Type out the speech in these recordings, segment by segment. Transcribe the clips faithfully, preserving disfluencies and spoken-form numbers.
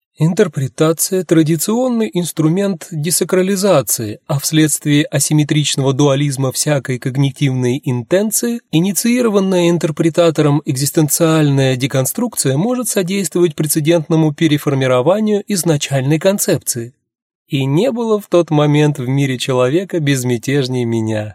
Интерпретация – традиционный инструмент десакрализации, а вследствие асимметричного дуализма всякой когнитивной интенции, инициированная интерпретатором экзистенциальная деконструкция может содействовать прецедентному переформированию изначальной концепции. И не было в тот момент в мире человека безмятежнее меня.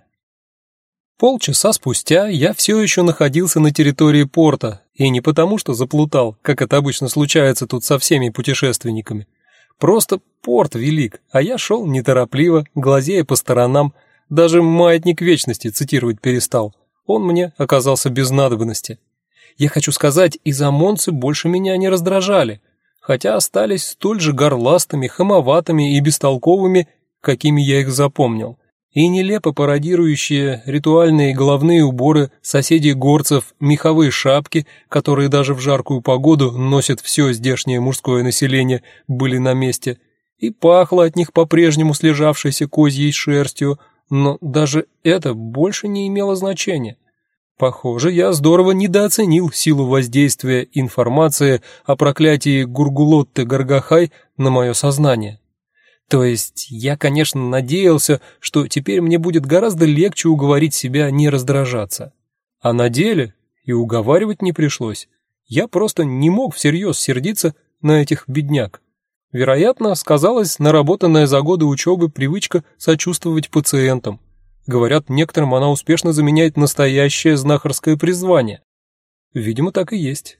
Полчаса спустя я все еще находился на территории порта, и не потому, что заплутал, как это обычно случается тут со всеми путешественниками. Просто порт велик, а я шел неторопливо, глазея по сторонам, даже маятник вечности цитировать перестал. Он мне оказался без надобности. Я хочу сказать, изомонцы больше меня не раздражали, хотя остались столь же горластыми, хамоватыми и бестолковыми, какими я их запомнил. И нелепо пародирующие ритуальные головные уборы соседей-горцев, меховые шапки, которые даже в жаркую погоду носят все здешнее мужское население, были на месте, и пахло от них по-прежнему слежавшейся козьей шерстью, но даже это больше не имело значения. Похоже, я здорово недооценил силу воздействия информации о проклятии Гургулотты Гаргахай на мое сознание. То есть я, конечно, надеялся, что теперь мне будет гораздо легче уговорить себя не раздражаться. А на деле и уговаривать не пришлось. Я просто не мог всерьез сердиться на этих бедняк. Вероятно, сказалась наработанная за годы учебы привычка сочувствовать пациентам. Говорят, некоторым она успешно заменяет настоящее знахарское призвание. Видимо, так и есть.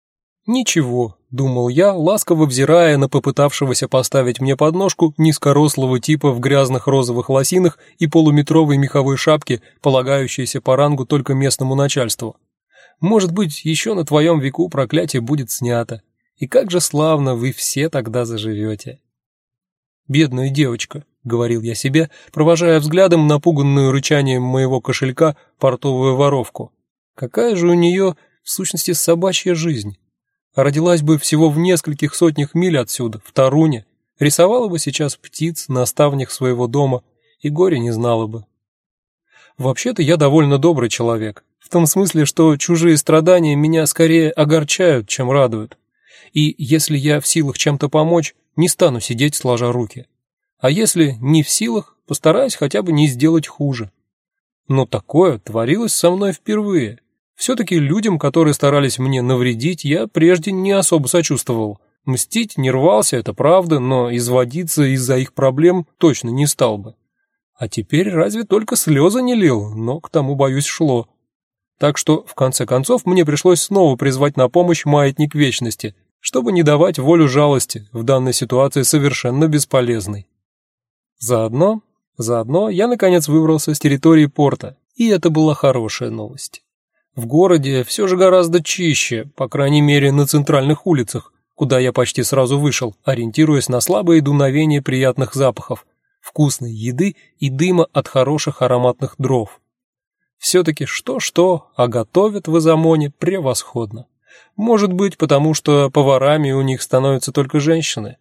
«Ничего», — думал я, ласково взирая на попытавшегося поставить мне подножку низкорослого типа в грязных розовых лосинах и полуметровой меховой шапке, полагающейся по рангу только местному начальству. «Может быть, еще на твоем веку проклятие будет снято. И как же славно вы все тогда заживете». «Бедная девочка», — говорил я себе, провожая взглядом напуганную рычанием моего кошелька портовую воровку. «Какая же у нее, в сущности, собачья жизнь? Родилась бы всего в нескольких сотнях миль отсюда, в Таруне, рисовала бы сейчас птиц на ставнях своего дома и горя не знала бы. Вообще-то я довольно добрый человек, в том смысле, что чужие страдания меня скорее огорчают, чем радуют. И если я в силах чем-то помочь, не стану сидеть сложа руки. А если не в силах, постараюсь хотя бы не сделать хуже. Но такое творилось со мной впервые. Все-таки людям, которые старались мне навредить, я прежде не особо сочувствовал. Мстить не рвался, это правда, но изводиться из-за их проблем точно не стал бы. А теперь разве только слезы не лил, но к тому, боюсь, шло. Так что, в конце концов, мне пришлось снова призвать на помощь маятник вечности, чтобы не давать волю жалости, в данной ситуации совершенно бесполезной. Заодно, заодно я, наконец, выбрался с территории порта, и это была хорошая новость. В городе все же гораздо чище, по крайней мере на центральных улицах, куда я почти сразу вышел, ориентируясь на слабые дуновения приятных запахов, вкусной еды и дыма от хороших ароматных дров. Все-таки что-что, а готовят в Изомоне превосходно. Может быть, потому что поварами у них становятся только женщины.